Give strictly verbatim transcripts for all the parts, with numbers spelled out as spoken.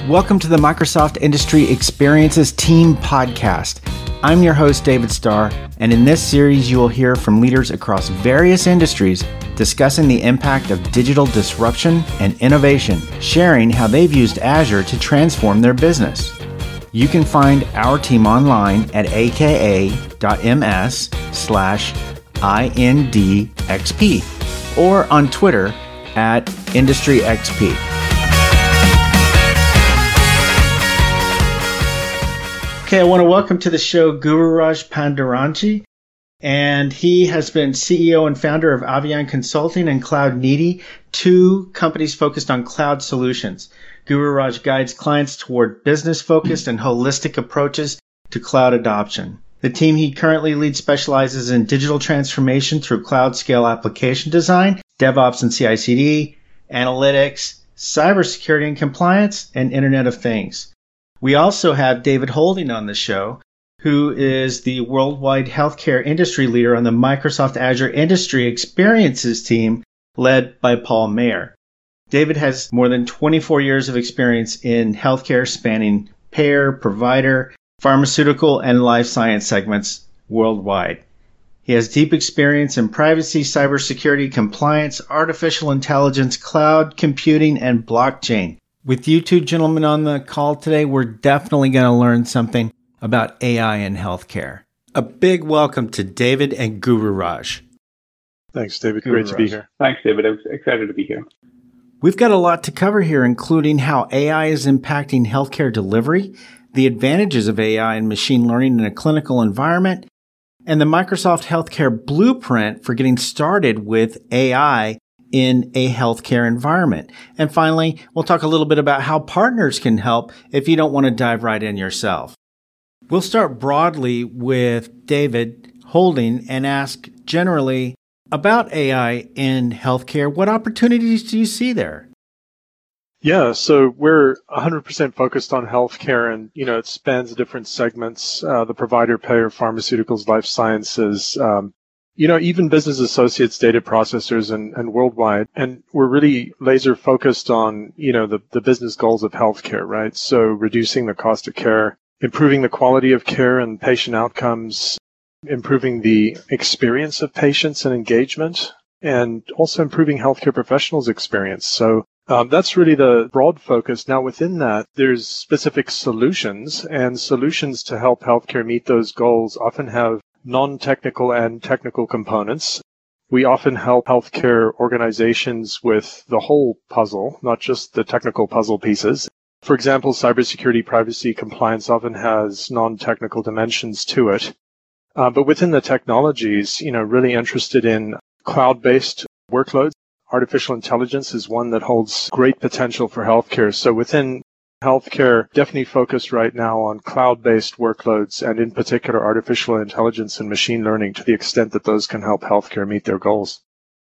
Welcome to the Microsoft Industry Experiences Team Podcast. I'm your host, David Starr, and in this series, you will hear from leaders across various industries discussing the impact of digital disruption and innovation, sharing how they've used Azure to transform their business. You can find our team online at aka.ms slash INDXP or on Twitter at IndustryXP. Okay, I want to welcome to the show Gururaj Pandurangi, and he has been C E O and founder of Avian Consulting and CloudNeedy, two companies focused on cloud solutions. Gururaj guides clients toward business-focused and holistic approaches to cloud adoption. The team he currently leads specializes in digital transformation through cloud-scale application design, DevOps and C I C D, analytics, cybersecurity and compliance, and Internet of Things. We also have David Holding on the show, who is the worldwide healthcare industry leader on the Microsoft Azure Industry Experiences team led by Paul Mayer. David has more than twenty-four years of experience in healthcare spanning payer, provider, pharmaceutical, and life science segments worldwide. He has deep experience in privacy, cybersecurity, compliance, artificial intelligence, cloud computing, and blockchain. With you two gentlemen on the call today, we're definitely going to learn something about A I in healthcare. A big welcome to David and Gururaj. Thanks, David. Great Gururaj. to be here. Thanks, David. I'm excited to be here. We've got a lot to cover here, including how A I is impacting healthcare delivery, the advantages of A I and machine learning in a clinical environment, and the Microsoft Healthcare Blueprint for getting started with A I in a healthcare environment. And finally, we'll talk a little bit about how partners can help if you don't want to dive right in yourself. We'll start broadly with David Holding and ask generally about A I in healthcare. What opportunities do you see there? Yeah, so we're one hundred percent focused on healthcare, and you know it spans different segments: uh, the provider, payer, pharmaceuticals, life sciences. Um, you know, even business associates, data processors, and, and worldwide. And we're really laser focused on you know the the business goals of healthcare, right? So reducing the cost of care, improving the quality of care and patient outcomes, improving the experience of patients and engagement, and also improving healthcare professionals' experience. So um, that's really the broad focus. Now, within that, there's specific solutions, and solutions to help healthcare meet those goals often have non-technical and technical components. We often help healthcare organizations with the whole puzzle, not just the technical puzzle pieces. For example, cybersecurity, privacy, compliance often has non-technical dimensions to it. Uh, but within the technologies, you know, really interested in cloud-based workloads. Artificial intelligence is one that holds great potential for healthcare. So within healthcare, definitely focused right now on cloud-based workloads and in particular artificial intelligence and machine learning to the extent that those can help healthcare meet their goals.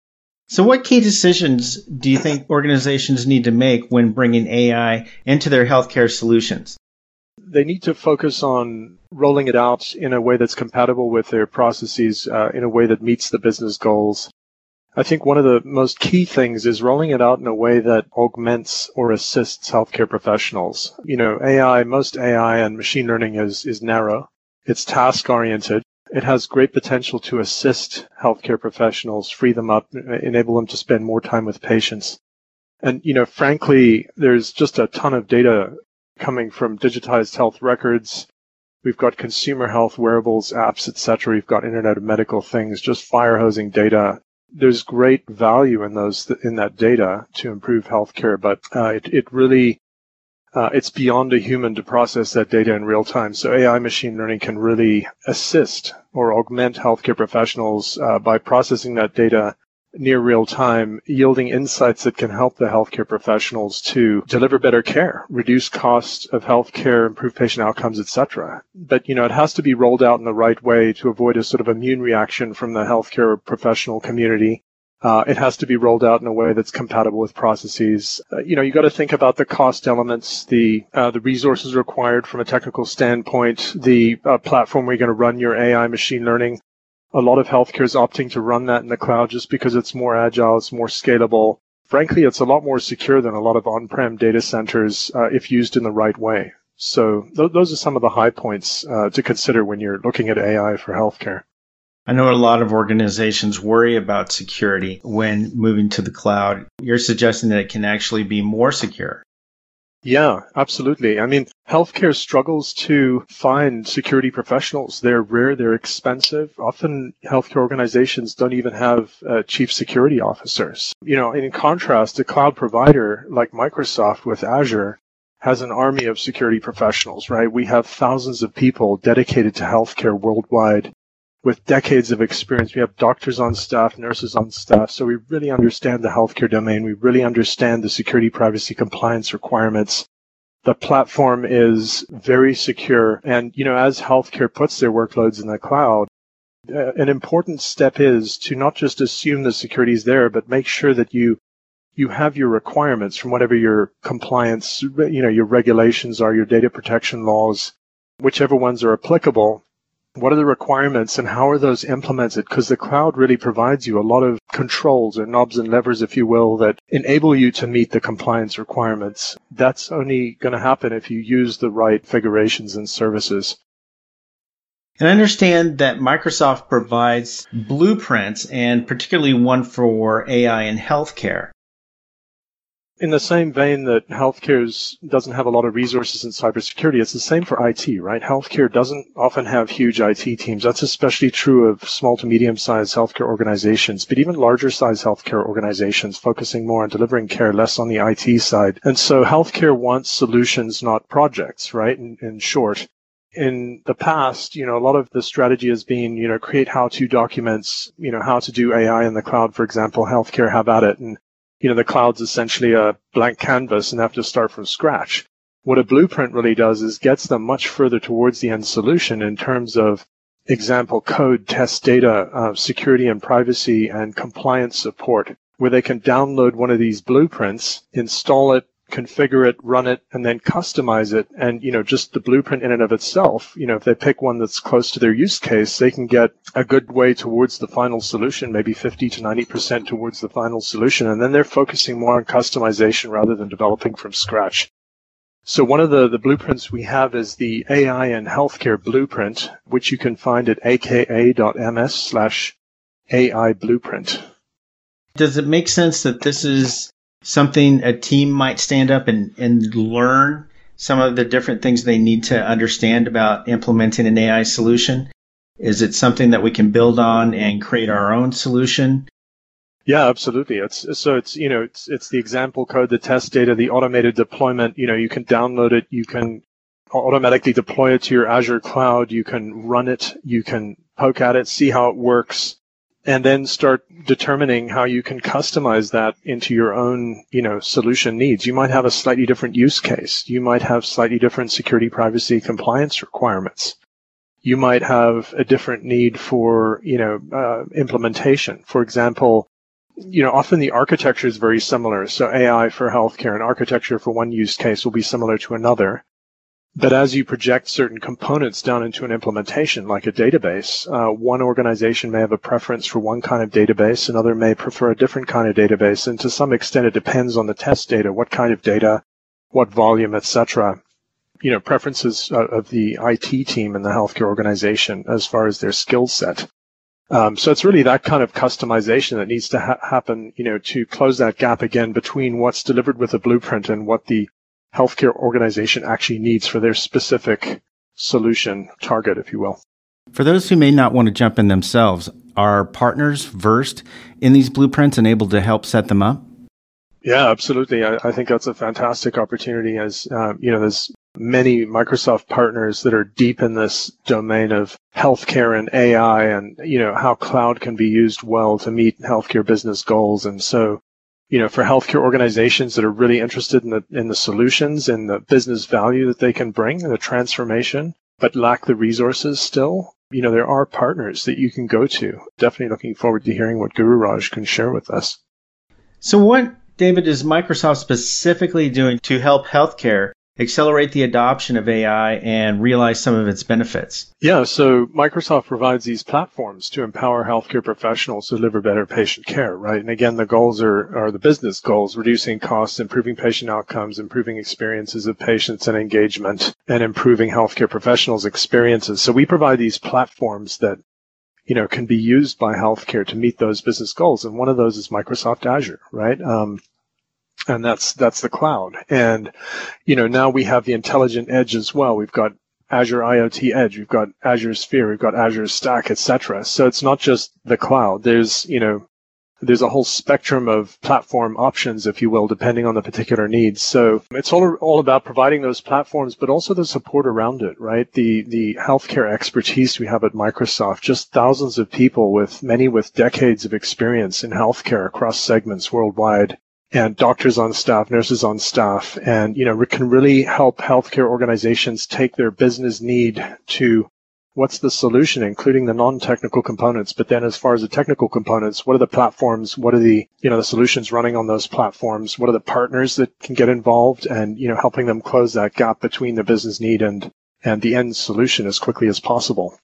So what key decisions do you think organizations need to make when bringing A I into their healthcare solutions? They need to focus on rolling it out in a way that's compatible with their processes, uh, in a way that meets the business goals. I think one of the most key things is rolling it out in a way that augments or assists healthcare professionals. You know, A I, most A I and machine learning is, is narrow. It's task-oriented. It has great potential to assist healthcare professionals, free them up, enable them to spend more time with patients. And, you know, frankly, there's just a ton of data coming from digitized health records. We've got consumer health wearables, apps, et cetera. We've got Internet of Medical Things, just fire hosing data. There's great value in those in that data to improve healthcare, but uh, it, it really uh, it's beyond a human to process that data in real time. So A I machine learning can really assist or augment healthcare professionals uh, by processing that data near real time, yielding insights that can help the healthcare professionals to deliver better care, reduce costs of healthcare, improve patient outcomes, et cetera. But, you know, it has to be rolled out in the right way to avoid a sort of immune reaction from the healthcare professional community. Uh, it has to be rolled out in a way that's compatible with processes. Uh, you know, you got to think about the cost elements, the uh, the resources required from a technical standpoint, the uh, platform where you're going to run your A I machine learning. A lot of healthcare is opting to run that in the cloud just because it's more agile, it's more scalable. frankly, it's a lot more secure than a lot of on-prem data centers uh, if used in the right way. So th- those are some of the high points uh, to consider when you're looking at A I for healthcare. I know a lot of organizations worry about security when moving to the cloud. You're suggesting that it can actually be more secure. Yeah, absolutely. I mean, healthcare struggles to find security professionals. They're rare, they're expensive. Often healthcare organizations don't even have uh, chief security officers. You know, in contrast, a cloud provider like Microsoft with Azure has an army of security professionals, right? We have thousands of people dedicated to healthcare worldwide with decades of experience. We have doctors on staff, nurses on staff, so we really understand the healthcare domain. We really understand the security, privacy, compliance requirements. The platform is very secure. And, you know, as healthcare puts their workloads in the cloud, uh, an important step is to not just assume the security is there, but make sure that you you have your requirements from whatever your compliance, you know, your regulations are, your data protection laws, whichever ones are applicable. What are the requirements and how are those implemented? Because the cloud really provides you a lot of controls or knobs and levers, if you will, that enable you to meet the compliance requirements. That's only going to happen if you use the right configurations and services. And I understand that Microsoft provides blueprints, and particularly one for A I in healthcare. In the same vein that healthcare doesn't have a lot of resources in cybersecurity, it's the same for I T, right? Healthcare doesn't often have huge I T teams. That's especially true of small to medium-sized healthcare organizations, but even larger-sized healthcare organizations focusing more on delivering care, less on the I T side. And so healthcare wants solutions, not projects, right? In, in short. In the past, you know, a lot of the strategy has been, you know, create how-to documents, you know, how to do A I in the cloud, for example, healthcare, have at it. And you know, the cloud's essentially a blank canvas and have to start from scratch. What a blueprint really does is gets them much further towards the end solution in terms of example code, test data, uh, security and privacy and compliance support, where they can download one of these blueprints, install it, configure it, run it, and then customize it. And, you know, just the blueprint in and of itself, you know, if they pick one that's close to their use case, they can get a good way towards the final solution, maybe fifty to ninety percent towards the final solution. And then they're focusing more on customization rather than developing from scratch. So one of the, the blueprints we have is the A I and Healthcare Blueprint, which you can find at aka.ms slash AI Blueprint. Does it make sense that this is something a team might stand up and, and learn some of the different things they need to understand about implementing an A I solution? Is it something that we can build on and create our own solution? Yeah, absolutely. It's so it's you know it's it's the example code, the test data, the automated deployment. You know, you can download it, you can automatically deploy it to your Azure cloud, you can run it, you can poke at it, see how it works, and then start determining how you can customize that into your own, you know, solution needs. You might have a slightly different use case. You might have slightly different security, privacy, compliance requirements. You might have a different need for, you know, uh, implementation. For example, you know, often the architecture is very similar. So A I for healthcare and architecture for one use case will be similar to another. But as you project certain components down into an implementation, like a database, uh, one organization may have a preference for one kind of database, another may prefer a different kind of database, and to some extent it depends on the test data, what kind of data, what volume, et cetera. You know, preferences uh, of the I T team in the healthcare organization as far as their skill set. Um, so it's really that kind of customization that needs to ha- happen, you know, to close that gap again between what's delivered with a blueprint and what the healthcare organization actually needs for their specific solution target, if you will. For those who may not want to jump in themselves, are partners versed in these blueprints and able to help set them up? Yeah, absolutely. I, I think that's a fantastic opportunity as, um, you know, there's many Microsoft partners that are deep in this domain of healthcare and A I and, you know, how cloud can be used well to meet healthcare business goals. And so, you know, for healthcare organizations that are really interested in the in the solutions and the business value that they can bring and the transformation, but lack the resources still, you know, there are partners that you can go to. Definitely looking forward to hearing what GuruRaj can share with us. So what, David, is Microsoft specifically doing to help healthcare accelerate the adoption of A I and realize some of its benefits? Yeah, so Microsoft provides these platforms to empower healthcare professionals to deliver better patient care, right? And again, the goals are, are the business goals, reducing costs, improving patient outcomes, improving experiences of patients and engagement, and improving healthcare professionals' experiences. So we provide these platforms that, you know, can be used by healthcare to meet those business goals. And one of those is Microsoft Azure, right? Um, And that's that's the cloud. And, you know, now we have the intelligent edge as well. We've got Azure IoT Edge, we've got Azure Sphere, we've got Azure Stack, et cetera. So it's not just the cloud. There's, you know, there's a whole spectrum of platform options, if you will, depending on the particular needs. So it's all all about providing those platforms, but also the support around it, right? The the healthcare expertise we have at Microsoft, just thousands of people with many with decades of experience in healthcare across segments worldwide, and doctors on staff, nurses on staff, and, you know, it can really help healthcare organizations take their business need to what's the solution, including the non-technical components. But then as far as the technical components, what are the platforms? What are the, you know, the solutions running on those platforms? What are the partners that can get involved and, you know, helping them close that gap between the business need and, and the end solution as quickly as possible?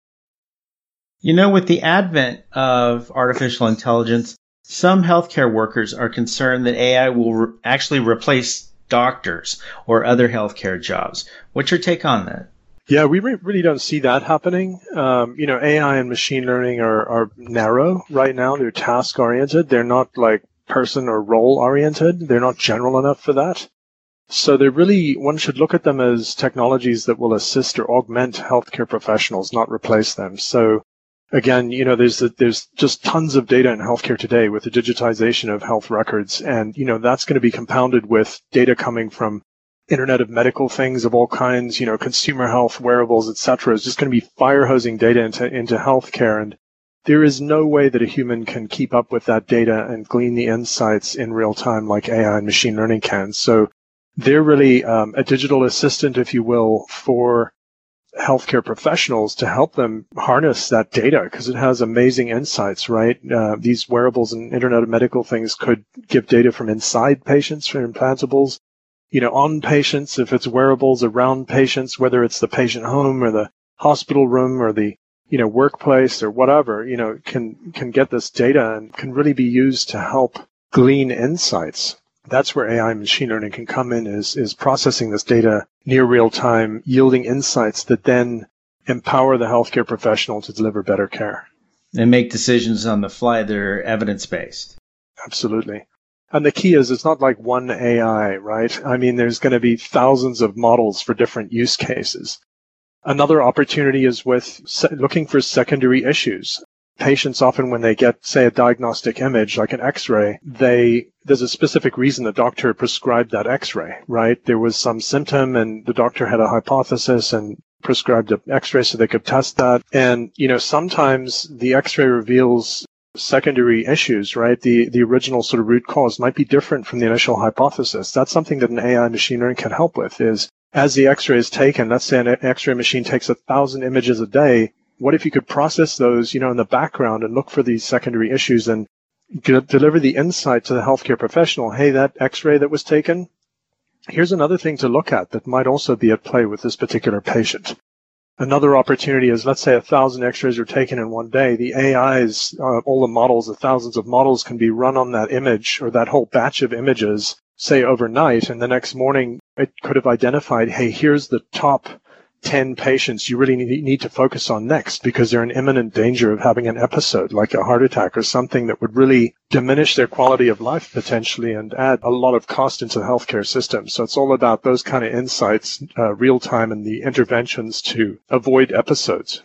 You know, with the advent of artificial intelligence, some healthcare workers are concerned that A I will re- actually replace doctors or other healthcare jobs. What's your take on that? Yeah, we re- really don't see that happening. Um, you know, A I and machine learning are, are narrow right now. They're task-oriented. They're not like person or role-oriented. They're not general enough for that. So they're really, one should look at them as technologies that will assist or augment healthcare professionals, not replace them. So again, you know, there's there's just tons of data in healthcare today with the digitization of health records. And, you know, that's going to be compounded with data coming from Internet of Medical Things of all kinds, you know, consumer health, wearables, et cetera. It's just going to be fire hosing data into, into healthcare. And there is no way that a human can keep up with that data and glean the insights in real time like A I and machine learning can. So they're really um, a digital assistant, if you will, for healthcare professionals to help them harness that data because it has amazing insights, right? Uh, these wearables and Internet of Medical Things could give data from inside patients for implantables, you know, on patients, if it's wearables around patients, whether it's the patient home or the hospital room or the, you know, workplace or whatever, you know, can, can get this data and can really be used to help glean insights. That's where A I and machine learning can come in, is, is processing this data near real time, yielding insights that then empower the healthcare professional to deliver better care. And make decisions on the fly that are evidence-based. Absolutely. And the key is it's not like one A I, right? I mean, there's going to be thousands of models for different use cases. Another opportunity is with se- looking for secondary issues. Patients often, when they get, say, a diagnostic image like an X-ray, they there's a specific reason the doctor prescribed that X-ray, right? There was some symptom and the doctor had a hypothesis and prescribed an X-ray so they could test that. And, you know, sometimes the X-ray reveals secondary issues, right? The the original sort of root cause might be different from the initial hypothesis. That's something that an A I machine learning can help with, is as the X-ray is taken, let's say an X-ray machine takes a thousand images a day. What if you could process those, you know, in the background and look for these secondary issues and g- deliver the insight to the healthcare professional? Hey, that X-ray that was taken, here's another thing to look at that might also be at play with this particular patient. Another opportunity is, let's say a thousand X-rays are taken in one day. The A Is, uh, all the models, the thousands of models can be run on that image or that whole batch of images, say overnight, and the next morning it could have identified, hey, here's the top ten patients you really need, need to focus on next because they're in imminent danger of having an episode like a heart attack or something that would really diminish their quality of life potentially and add a lot of cost into the healthcare system. So it's all about those kind of insights, uh, real time, and the interventions to avoid episodes.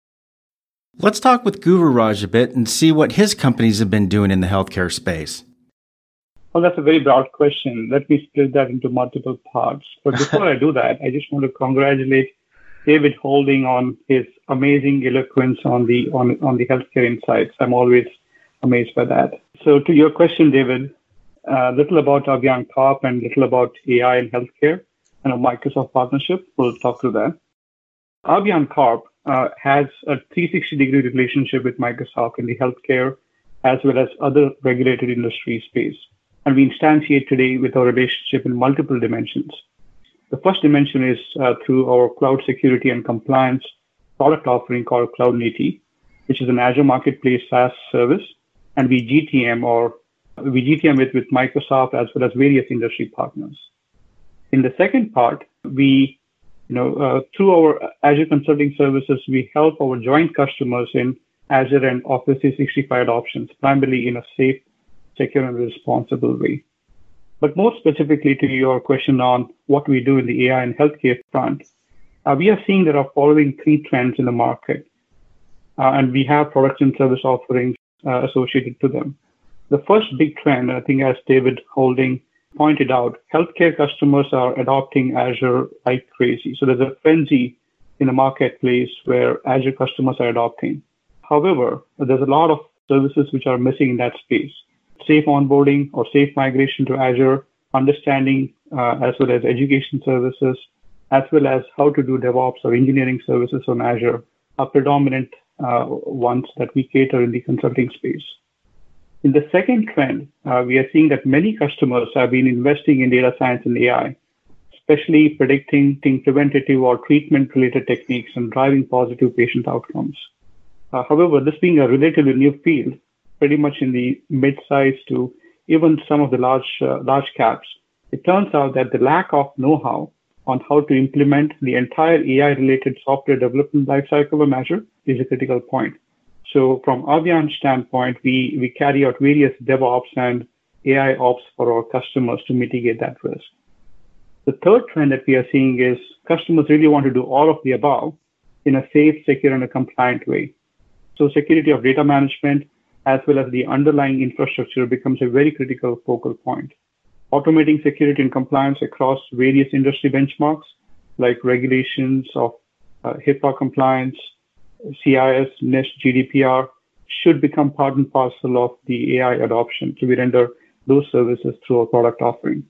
Let's talk with Gururaj a bit and see what his companies have been doing in the healthcare space. Well, that's a very broad question. Let me split that into multiple parts. But before I do that, I just want to congratulate David Holding on his amazing eloquence on the on, on the healthcare insights. I'm always amazed by that. So to your question, David, a uh, little about Avian Corp and little about A I and healthcare and a Microsoft partnership. We'll talk through that. Avian Corp uh, has a three sixty degree relationship with Microsoft in the healthcare as well as other regulated industry space. And we instantiate today with our relationship in multiple dimensions. The first dimension is uh, through our cloud security and compliance product offering called CloudNeeti, which is an Azure Marketplace SaaS service, and we G T M or we G T M it with Microsoft as well as various industry partners. In the second part, we, you know, uh, through our Azure consulting services, we help our joint customers in Azure and Office three sixty-five adoptions, primarily in a safe, secure, and responsible way. But more specifically to your question on what we do in the A I and healthcare front, uh, we are seeing there are following three trends in the market, uh, and we have products and service offerings uh, associated to them. The first big trend, I think as David Holding pointed out, healthcare customers are adopting Azure like crazy. So there's a frenzy in the marketplace where Azure customers are adopting. However, there's a lot of services which are missing in that space. Safe onboarding or safe migration to Azure, understanding uh, as well as education services, as well as how to do DevOps or engineering services on Azure are predominant uh, ones that we cater in the consulting space. In the second trend, uh, we are seeing that many customers have been investing in data science and A I, especially predicting preventative or treatment-related techniques and driving positive patient outcomes. Uh, however, this being a relatively new field, pretty much in the mid-size to even some of the large uh, large caps, it turns out that the lack of know-how on how to implement the entire A I-related software development lifecycle of Azure is a critical point. So from Avian's standpoint, we, we carry out various DevOps and A I ops for our customers to mitigate that risk. The third trend that we are seeing is customers really want to do all of the above in a safe, secure, and a compliant way. So security of data management, as well as the underlying infrastructure, becomes a very critical focal point. Automating security and compliance across various industry benchmarks, like regulations of uh, HIPAA compliance, C I S, NIST, G D P R, should become part and parcel of the A I adoption. So we render those services through our product offering.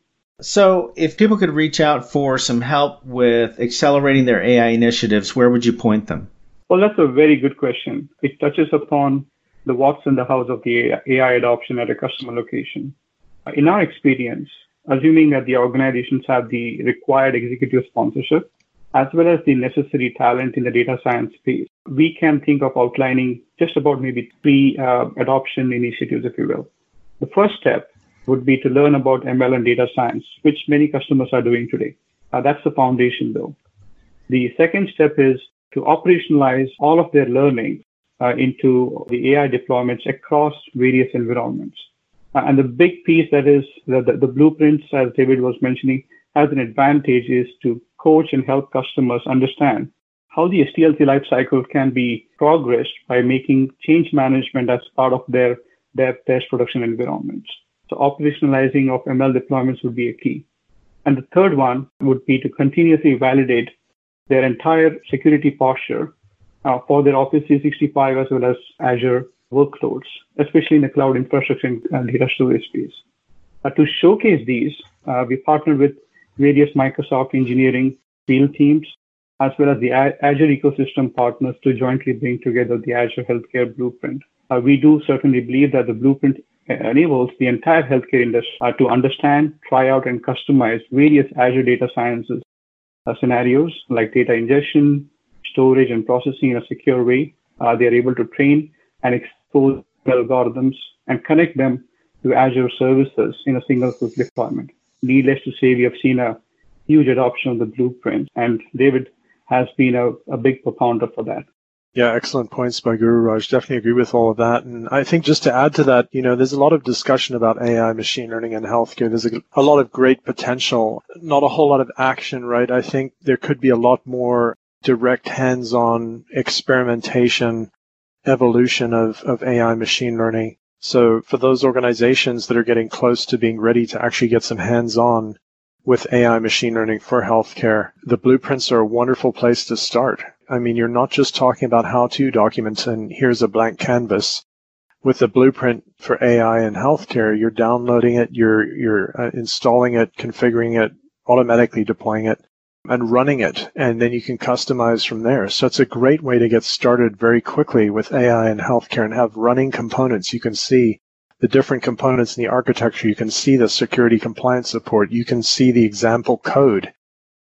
So if people could reach out for some help with accelerating their A I initiatives, where would you point them? Well, that's a very good question. It touches upon the what's in the house of the A I adoption at a customer location. In our experience, assuming that the organizations have the required executive sponsorship, as well as the necessary talent in the data science space, we can think of outlining just about maybe three uh, adoption initiatives, if you will. The first step would be to learn about M L and data science, which many customers are doing today. Uh, that's the foundation, though. The second step is to operationalize all of their learning Uh, into the A I deployments across various environments. Uh, and the big piece that is the, the, the blueprints, as David was mentioning, has an advantage is to coach and help customers understand how the S D L C lifecycle can be progressed by making change management as part of their dev test production environments. So operationalizing of M L deployments would be a key. And the third one would be to continuously validate their entire security posture Uh, for their Office three sixty-five as well as Azure workloads, especially in the cloud infrastructure and data storage space. Uh, to showcase these, uh, we partnered with various Microsoft engineering field teams, as well as the A- Azure ecosystem partners to jointly bring together the Azure Healthcare Blueprint. Uh, we do certainly believe that the blueprint enables the entire healthcare industry uh, to understand, try out, and customize various Azure data sciences uh, scenarios like data ingestion, storage, and processing in a secure way. Uh, they are able to train and expose algorithms and connect them to Azure services in a single quick deployment. Needless to say, we have seen a huge adoption of the blueprint, and David has been a, a big propounder for that. Yeah, excellent points by Guru Raj. Definitely agree with all of that. And I think just to add to that, you know, there's a lot of discussion about A I, machine learning, and healthcare. There's a, a lot of great potential, not a whole lot of action, right? I think there could be a lot more direct hands-on experimentation, evolution of, of A I machine learning. So for those organizations that are getting close to being ready to actually get some hands-on with A I machine learning for healthcare, the blueprints are a wonderful place to start. I mean, you're not just talking about how-to documents and here's a blank canvas. With the blueprint for A I in healthcare, you're downloading it, you're, you're uh, installing it, configuring it, automatically deploying it, and running it, and then you can customize from there. So it's a great way to get started very quickly with A I and healthcare and have running components. You can see the different components in the architecture. You can see the security compliance support. You can see the example code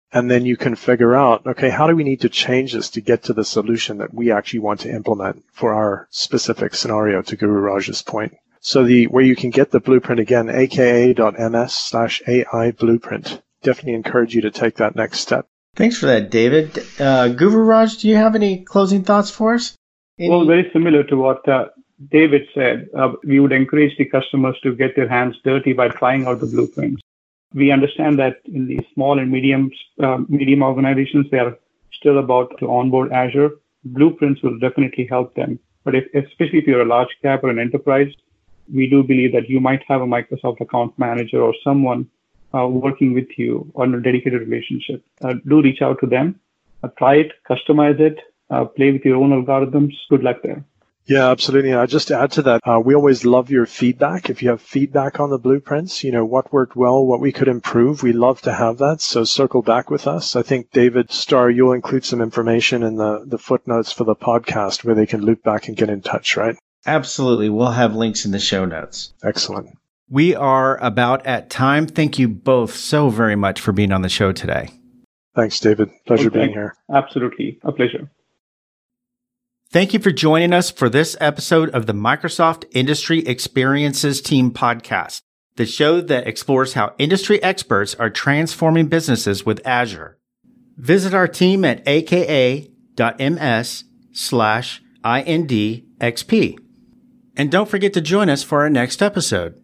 And then you can figure out, okay, how do we need to change this to get to the solution that we actually want to implement for our specific scenario, to Guru Raj's point. So the where you can get the blueprint again, aka.ms slash AI blueprint. Definitely encourage you to take that next step. Thanks for that, David. Uh, Guru Raj, do you have any closing thoughts for us? Any? Well, very similar to what uh, David said. Uh, we would encourage the customers to get their hands dirty by trying out the blueprints. We understand that in the small and medium uh, medium organizations, they are still about to onboard Azure. Blueprints will definitely help them. But if, especially if you're a large cap or an enterprise, we do believe that you might have a Microsoft account manager or someone uh, working with you on a dedicated relationship. Uh, do reach out to them, uh, try it, customize it, uh, play with your own algorithms. Good luck there. Yeah, absolutely. And just to add to that, uh, we always love your feedback. If you have feedback on the blueprints, you know, what worked well, what we could improve, we love to have that. So circle back with us. I think, David Starr, you'll include some information in the, the footnotes for the podcast where they can loop back and get in touch, right? Absolutely. We'll have links in the show notes. Excellent. We are about at time. Thank you both so very much for being on the show today. Thanks, David. Pleasure Okay. being here. Absolutely. A pleasure. Thank you for joining us for this episode of the Microsoft Industry Experiences Team podcast, the show that explores how industry experts are transforming businesses with Azure. Visit our team at aka.ms slash INDXP. And don't forget to join us for our next episode.